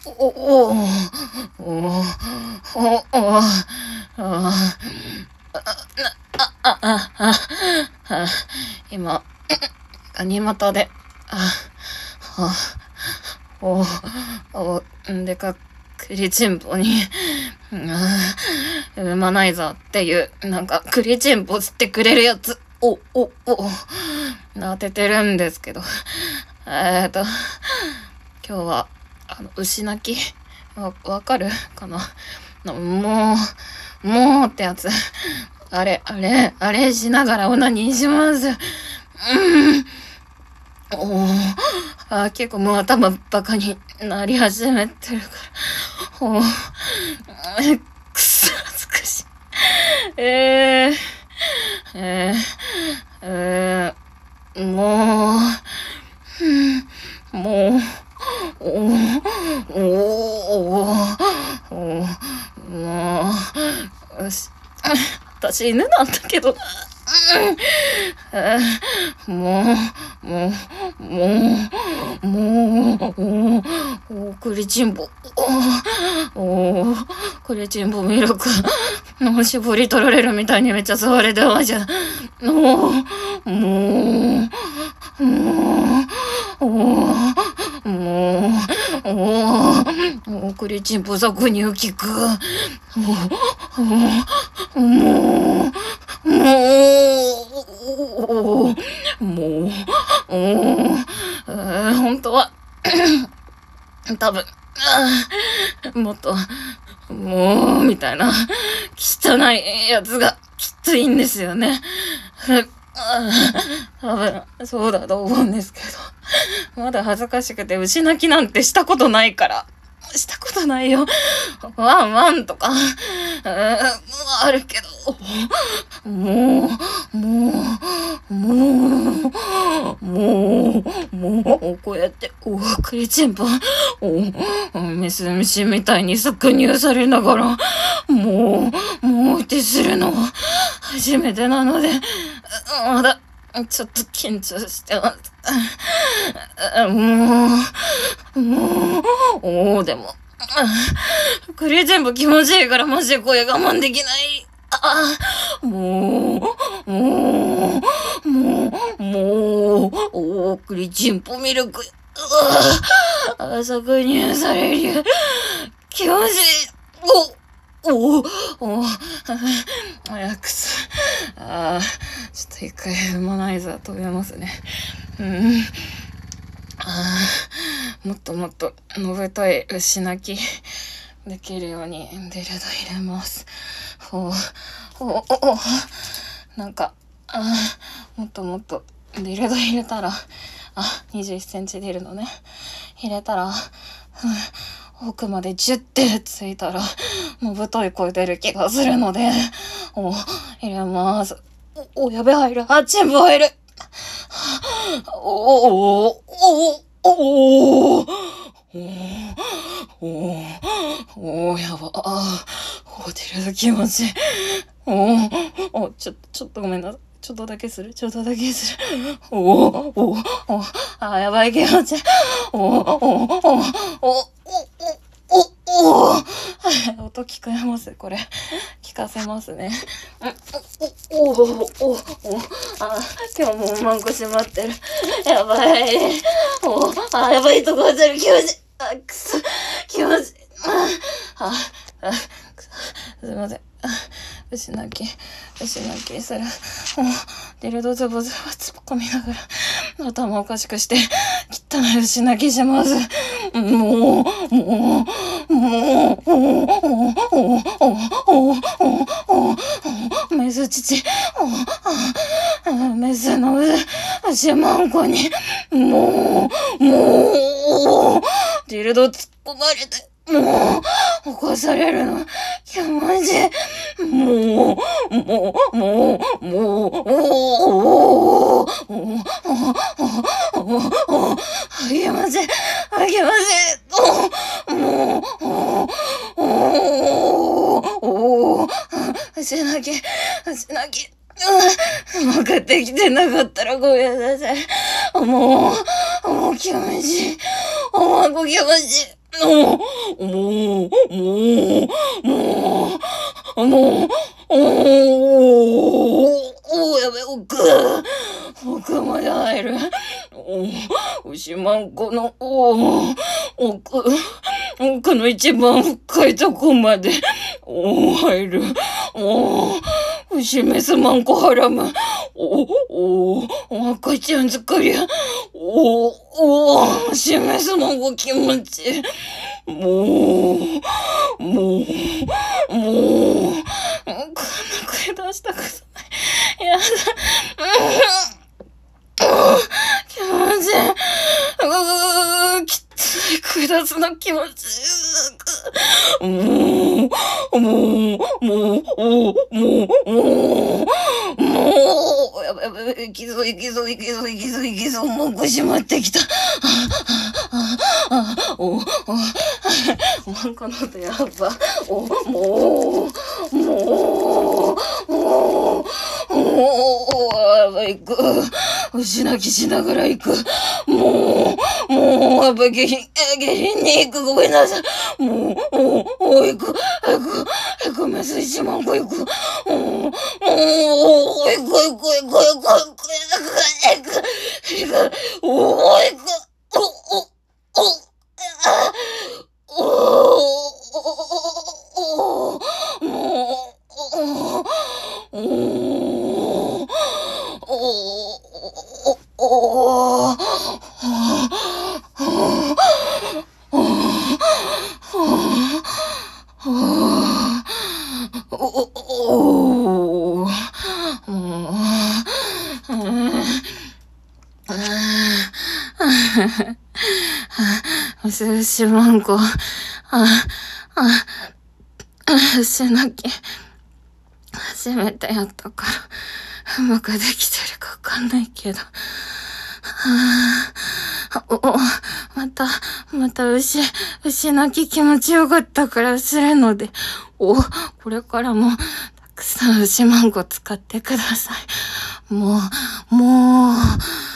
お、お、お、お、お、今、ガニ股で、でかくりちんぽに、ウーマナイザーっていう、くりちんぽ吸ってくれるやつ、当ててるんですけど、今日は、牛鳴きわかるかな。もうってやつ。あれしながらオナニーします。結構もう頭バカになり始めてるから。くそ恥ずかしい。もう、よし。私犬なんだけどな。クリチンボ。クリチンボミルク。絞り取られるみたいにめっちゃ吸われてました。クリチンボ搾乳効く。本当は多分もっとみたいな汚いやつがきっといいんですよね。多分そうだと思うんですけど、まだ恥ずかしくて牛鳴きなんてしたことないから。したことないよ。ワンワンとか、あるけど、こうやって、クリチンポ、メス虫みたいに搾乳されながら、ってするのは初めてなので、まだ、ちょっと緊張してます。でも、クリ全部気持ちいいからマジで声我慢できない。クリチンポミルク。搾乳される。気持ちいい。くそ。ちょっと一回ウーマナイザー止めますね。もっともっとのべたい牛鳴きできるようにディルド入れます。もっともっとディルド入れたら、21センチディルドね。入れたら、奥までジュッてついたら、のぶとい声出る気がするので、入れます。やべ、入る。全部入る。やば。ディルド気持ちいい。ちょっとごめんなさい。ちょっとだけする。やばい気持ちいい。音聞こえます？これ。聞かせますね。今日もうマンコ閉まってる。やばい。やばいとこ当たる。気持ちいい。くそ。気持ちいい。すいません。牛鳴きする。ディルドズボズボ突っ込みながら頭おかしくして汚い牛鳴きします。メス父、メスの牛マンコにディルド突っ込まれて起こされるの気持ちいい。足だけ。分かってきてなかったらごめんなさい。もう気持ちいい。気持ちいい。 やべ、奥まで入る。牛まんこの、奥の一番深いとこまで、入る。牛メスマンコハラム。赤ちゃん作り。牛メスマンコ気持ちいい。もう、こんな声出したことない。やだ。気持ちいい。きつい声出すの気持ちいい。やばい、いきそう、もう腰まってきた。マンコの音やば。やばい、行く。牛泣きしながら行く。やばい、下品に行く。ごめんなさい。行く。早く、メス1万個行く。行く。牛まんこ、牛泣き、初めてやったから、うまくできてるかわかんないけど。また牛泣き気持ちよかったからするので、これからも、たくさん牛まんこ使ってください。もう、